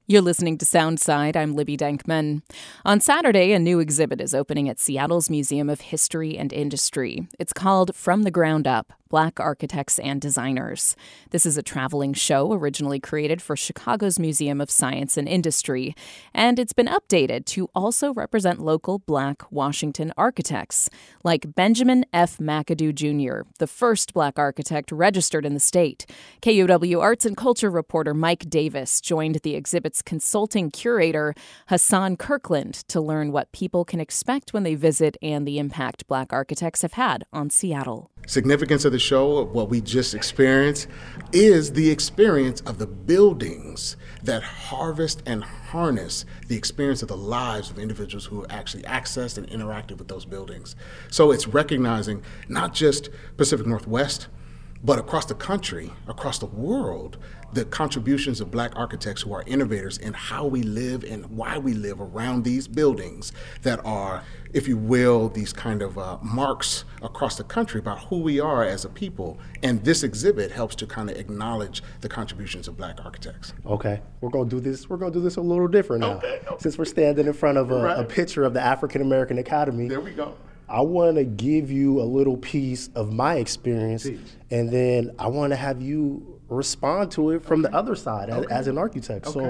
You're listening to Soundside. I'm Libby Denkman. On Saturday, a new exhibit is opening at Seattle's Museum of History and Industry. It's called From the Ground Up: Black Architects and Designers. This is a traveling show originally created for Chicago's Museum of Science and Industry, and it's been updated to also represent local Black Washington architects, like Benjamin F. McAdoo Jr., the first Black architect registered in the state. KUOW Arts and Culture reporter Mike Davis joined the exhibit's consulting curator, Hassan Kirkland, to learn what people can expect when they visit and the impact Black architects have had on Seattle. Significance of the show, of what we just experienced, is the experience of the buildings that harvest and harness the experience of the lives of individuals who actually accessed and interacted with those buildings. So it's recognizing not just Pacific Northwest, but across the country, across the world, the contributions of Black architects who are innovators in how we live and why we live around these buildings that are, if you will, these kind of marks across the country about who we are as a people. And this exhibit helps to kind of acknowledge the contributions of Black architects. Okay, we're gonna do this a little different now. Okay. Since we're standing in front of a picture of the African American Academy. There we go. I want to give you a little piece of my experience, and then I want to have you respond to it from the other side as an architect. So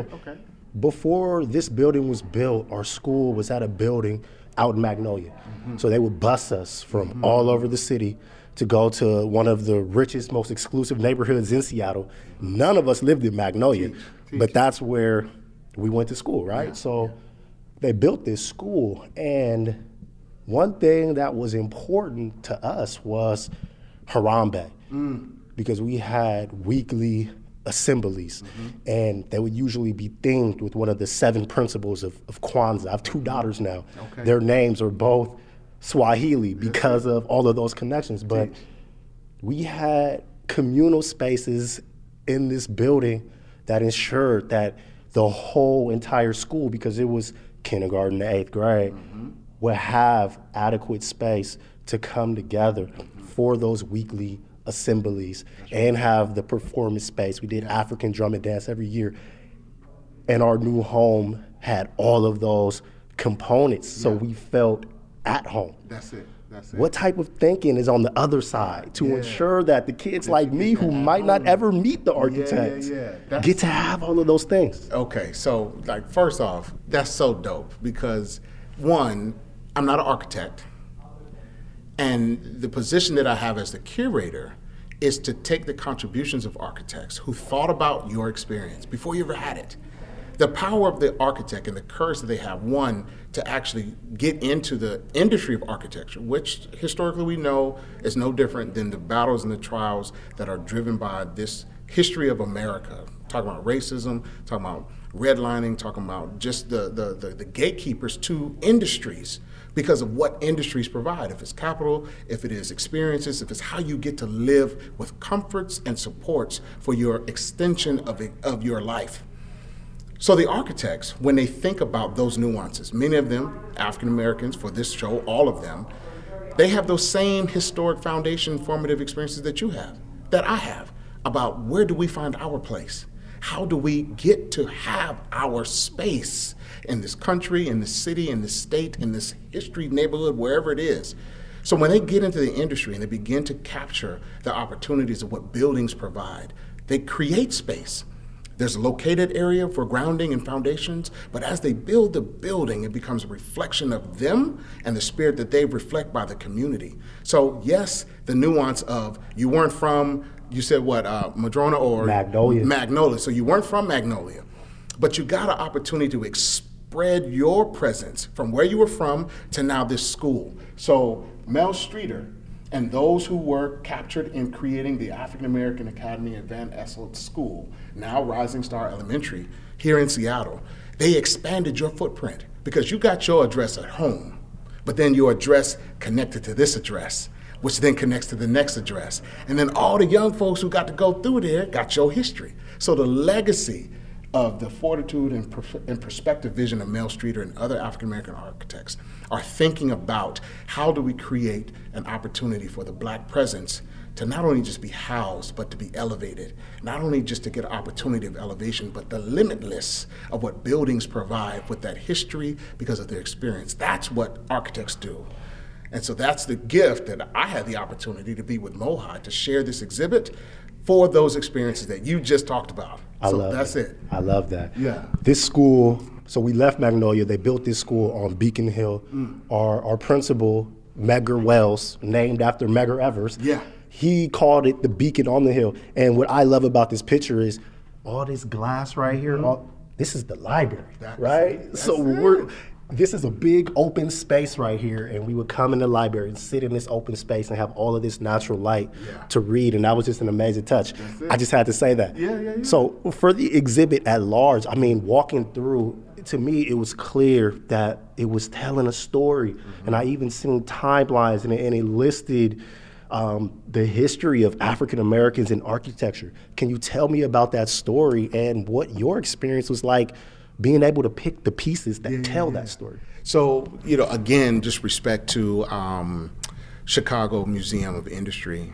before this building was built, our school was at a building out in Magnolia. So they would bus us from all over the city to go to one of the richest, most exclusive neighborhoods in Seattle. None of us lived in Magnolia, but that's where we went to school, right? So they built this school, and one thing that was important to us was Harambe, because we had weekly assemblies, and they would usually be themed with one of the 7 principles of Kwanzaa. I have 2 daughters now. Their names are both Swahili because of all of those connections, but we had communal spaces in this building that ensured that the whole entire school, because it was kindergarten to 8th grade, would have adequate space to come together for those weekly assemblies and have the performance space. We did African drum and dance every year, and our new home had all of those components, so we felt at home. That's it. What type of thinking is on the other side to ensure that the kids like me who might not ever meet the architects get to have all of those things? Okay, so like first off, that's so dope because one, I'm not an architect, and the position that I have as the curator is to take the contributions of architects who thought about your experience before you ever had it. The power of the architect and the courage that they have, one, to actually get into the industry of architecture, which historically we know is no different than the battles and the trials that are driven by this history of America. Talking about racism, talking about redlining, talking about just the gatekeepers to industries because of what industries provide. If it's capital, if it is experiences, if it's how you get to live with comforts and supports for your extension of your life. So the architects, when they think about those nuances, many of them, African Americans for this show, all of them, they have those same historic foundation formative experiences that you have, that I have, about where do we find our place? How do we get to have our space in this country, in this city, in this state, in this history neighborhood, wherever it is? So when they get into the industry and they begin to capture the opportunities of what buildings provide, they create space. There's a located area for grounding and foundations, but as they build the building, it becomes a reflection of them and the spirit that they reflect by the community. So yes, the nuance of you weren't from, you said what, Madrona or? Magnolia. So you weren't from Magnolia, but you got an opportunity to spread your presence from where you were from to now this school. So Mel Streeter and those who were captured in creating the African American Academy at Van Asselt School, now Rising Star Elementary, here in Seattle, they expanded your footprint because you got your address at home, but then your address connected to this address, which then connects to the next address. And then all the young folks who got to go through there got your history. So the legacy of the fortitude and perspective vision of Mel Streeter and other African-American architects are thinking about how do we create an opportunity for the Black presence to not only just be housed, but to be elevated. Not only just to get an opportunity of elevation, but the limitless of what buildings provide with that history because of their experience. That's what architects do. And so that's the gift that I had the opportunity to be with MOHI, to share this exhibit for those experiences that you just talked about. I love that. Yeah. This school, so we left Magnolia, they built this school on Beacon Hill. Our principal, Medgar Wells, named after Medgar Evers, he called it the Beacon on the Hill. And what I love about this picture is all this glass right here, this is the library, right? This is a big open space right here, and we would come in the library and sit in this open space and have all of this natural light to read, and that was just an amazing touch. I just had to say that. So for the exhibit at large, I mean, walking through, to me, it was clear that it was telling a story, and I even seen timelines, and it listed the history of African Americans in architecture. Can you tell me about that story and what your experience was like being able to pick the pieces that tell that story? So, again, just respect to Chicago Museum of Industry.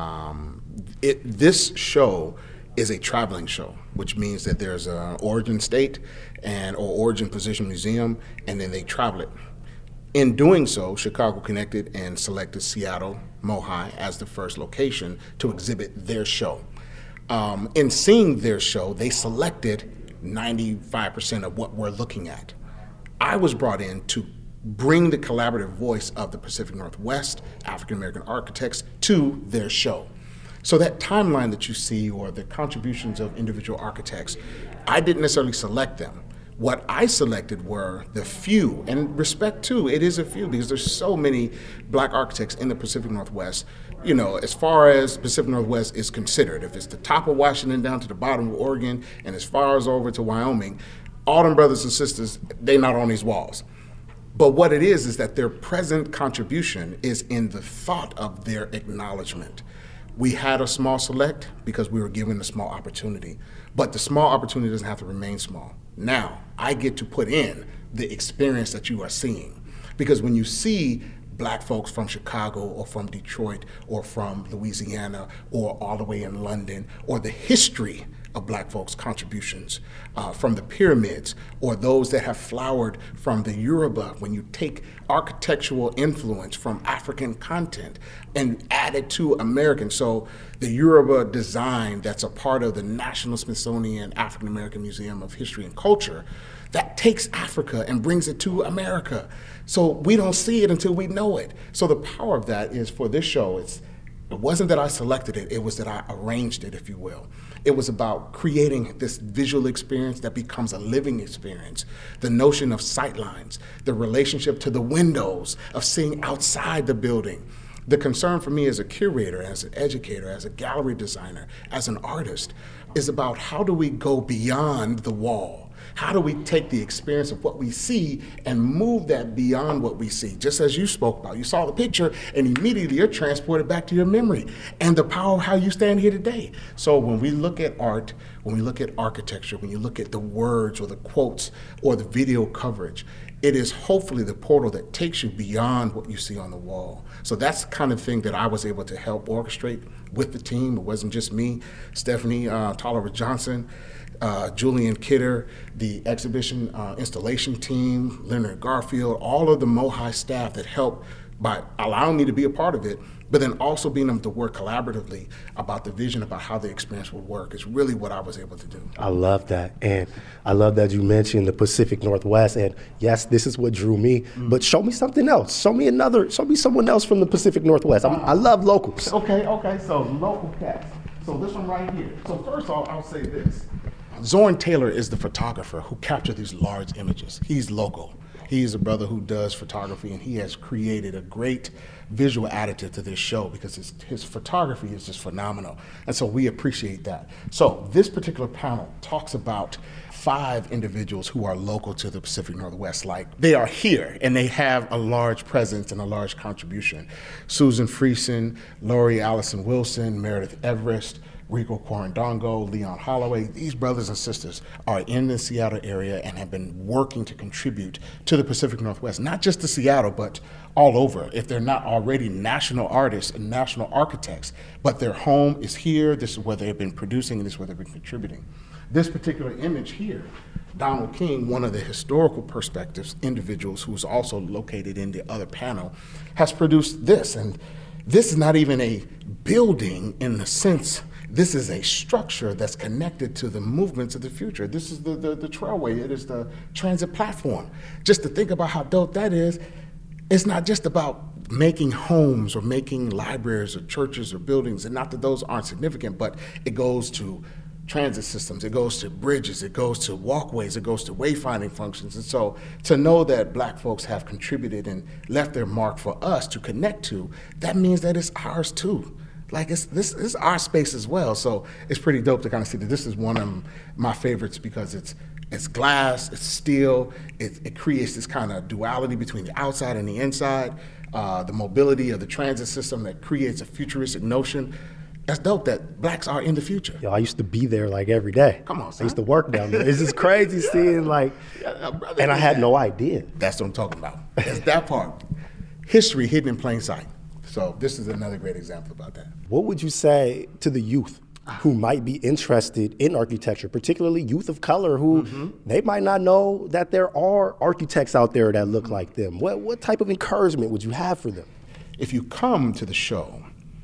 This show is a traveling show, which means that there's an origin state or origin position museum, and then they travel it. In doing so, Chicago connected and selected Seattle MOHI as the first location to exhibit their show. In seeing their show, they selected 95% of what we're looking at. I was brought in to bring the collaborative voice of the Pacific Northwest African American architects to their show. So that timeline that you see, or the contributions of individual architects, I didn't necessarily select them. What I selected were the few, and respect too, it is a few because there's so many black architects in the Pacific Northwest. As far as Pacific Northwest is considered, if it's the top of Washington down to the bottom of Oregon, and as far as over to Wyoming, all them brothers and sisters, they not on these walls. But what it is that their present contribution is in the thought of their acknowledgement. We had a small select because we were given a small opportunity, but the small opportunity doesn't have to remain small. Now, I get to put in the experience that you are seeing. Because when you see black folks from Chicago or from Detroit or from Louisiana or all the way in London, or the history of black folks' contributions from the pyramids, or those that have flowered from the Yoruba, when you take architectural influence from African content and add it to American. So the Yoruba design that's a part of the National Smithsonian African American Museum of History and Culture, that takes Africa and brings it to America. So we don't see it until we know it. So the power of that is, for this show, it wasn't that I selected it, it was that I arranged it, if you will. It was about creating this visual experience that becomes a living experience. The notion of sightlines, the relationship to the windows, of seeing outside the building. The concern for me as a curator, as an educator, as a gallery designer, as an artist, is about how do we go beyond the wall? How do we take the experience of what we see and move that beyond what we see? Just as you spoke about, you saw the picture and immediately you're transported back to your memory and the power of how you stand here today. So when we look at art, when we look at architecture, when you look at the words or the quotes or the video coverage, it is hopefully the portal that takes you beyond what you see on the wall. So that's the kind of thing that I was able to help orchestrate with the team. It wasn't just me, Stephanie Tolliver Johnson, Julian Kidder, the exhibition installation team, Leonard Garfield, all of the MOHI staff that helped by allowing me to be a part of it, but then also being able to work collaboratively about the vision about how the experience would work is really what I was able to do. I love that. And I love that you mentioned the Pacific Northwest. And yes, this is what drew me, but show me something else. Show me someone else from the Pacific Northwest. I love locals. Okay, so local cats. So this one right here. So first off, I'll say this. Zorn Taylor is the photographer who captured these large images. He's local. He's a brother who does photography, and he has created a great visual additive to this show because his photography is just phenomenal. And so we appreciate that. So this particular panel talks about 5 individuals who are local to the Pacific Northwest. Like, they are here and they have a large presence and a large contribution. Susan Friesen, Lori Allison Wilson, Meredith Everest, Rico Quarandongo, Leon Holloway. These brothers and sisters are in the Seattle area and have been working to contribute to the Pacific Northwest, not just to Seattle, but all over. If they're not already national artists and national architects, but their home is here, this is where they've been producing, and this is where they've been contributing. This particular image here, Donald King, one of the historical perspectives individuals who's also located in the other panel, has produced this. And this is not even a building in the sense, this is a structure that's connected to the movements of the future. This is the trailway, it is the transit platform. Just to think about how dope that is, it's not just about making homes or making libraries or churches or buildings, and not that those aren't significant, but it goes to transit systems, it goes to bridges, it goes to walkways, it goes to wayfinding functions. And so to know that Black folks have contributed and left their mark for us to connect to, that means that it's ours too. Like this is our space as well. So it's pretty dope to kind of see that this is one of my favorites because it's glass, it's steel, it creates this kind of duality between the outside and the inside, the mobility of the transit system that creates a futuristic notion. That's dope that Blacks are in the future. Yo, I used to be there like every day. Come on, son. I used to work down there. It's just crazy seeing like, and I had no idea. That's what I'm talking about. It's that part. History hidden in plain sight. So this is another great example about that. What would you say to the youth who might be interested in architecture, particularly youth of color who they might not know that there are architects out there that look like them? What type of encouragement would you have for them? If you come to the show,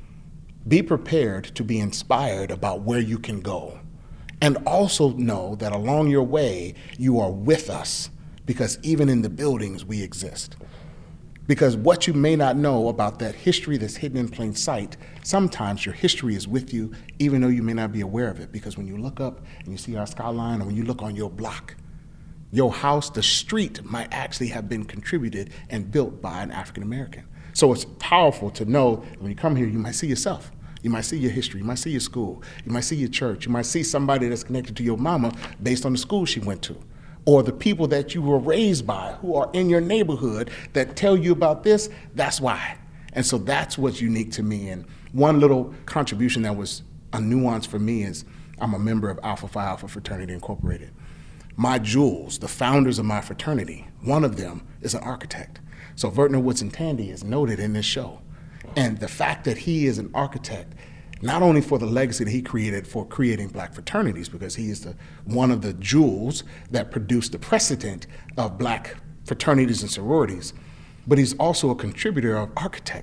be prepared to be inspired about where you can go. And also know that along your way, you are with us, because even in the buildings, we exist. Because what you may not know about that history that's hidden in plain sight, sometimes your history is with you, even though you may not be aware of it. Because when you look up and you see our skyline, or when you look on your block, your house, the street might actually have been contributed and built by an African American. So it's powerful to know when you come here, you might see yourself. You might see your history, you might see your school, you might see your church, you might see somebody that's connected to your mama based on the school she went to, or the people that you were raised by who are in your neighborhood that tell you about this, that's why. And so that's what's unique to me. And one little contribution that was a nuance for me is I'm a member of Alpha Phi Alpha Fraternity Incorporated. My jewels, the founders of my fraternity, one of them is an architect. So Vertner Woodson Tandy is noted in this show. And the fact that he is an architect, not only for the legacy that he created for creating Black fraternities, because he is one of the jewels that produced the precedent of Black fraternities and sororities, but he's also a contributor of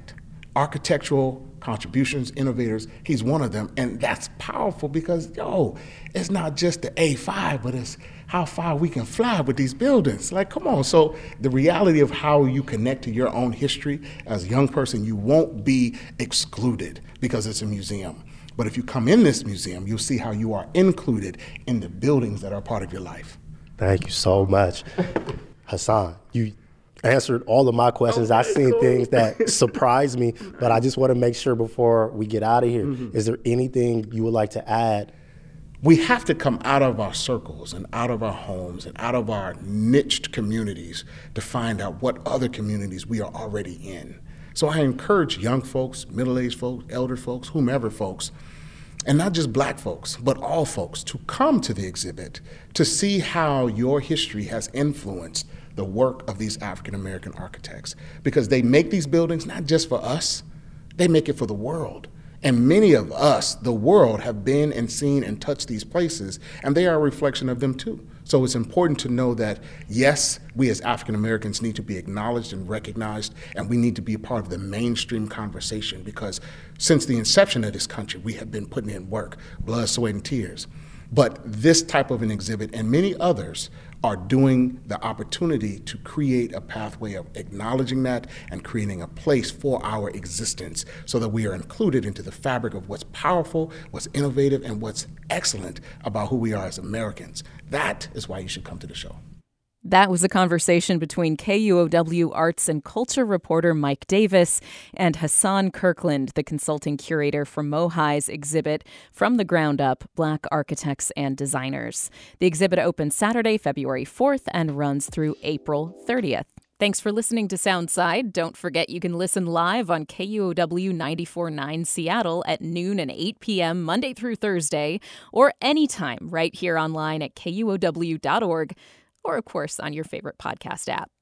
architectural contributions, innovators. He's one of them, and that's powerful because, it's not just the A5, but it's how far we can fly with these buildings. Like, come on. So the reality of how you connect to your own history as a young person, you won't be excluded because it's a museum. But if you come in this museum, you'll see how you are included in the buildings that are part of your life. Thank you so much. Hassan, you answered all of my questions. I've seen things that surprised me, but I just want to make sure before we get out of here, is there anything you would like to add? We have to come out of our circles and out of our homes and out of our niched communities to find out what other communities we are already in. So I encourage young folks, middle-aged folks, elder folks, whomever folks, and not just Black folks, but all folks, to come to the exhibit to see how your history has influenced the work of these African American architects. Because they make these buildings not just for us, they make it for the world. And many of us, the world, have been and seen and touched these places, and they are a reflection of them too. So it's important to know that, yes, we as African Americans need to be acknowledged and recognized, and we need to be a part of the mainstream conversation, because since the inception of this country, we have been putting in work, blood, sweat, and tears. But this type of an exhibit and many others are doing the opportunity to create a pathway of acknowledging that and creating a place for our existence so that we are included into the fabric of what's powerful, what's innovative, and what's excellent about who we are as Americans. That is why you should come to the show. That was a conversation between KUOW arts and culture reporter Mike Davis and Hassan Kirkland, the consulting curator for MoHI's exhibit From the Ground Up, Black Architects and Designers. The exhibit opens Saturday, February 4th and runs through April 30th. Thanks for listening to Soundside. Don't forget you can listen live on KUOW 94.9 Seattle at noon and 8 p.m. Monday through Thursday, or anytime right here online at KUOW.org, or of course on your favorite podcast app.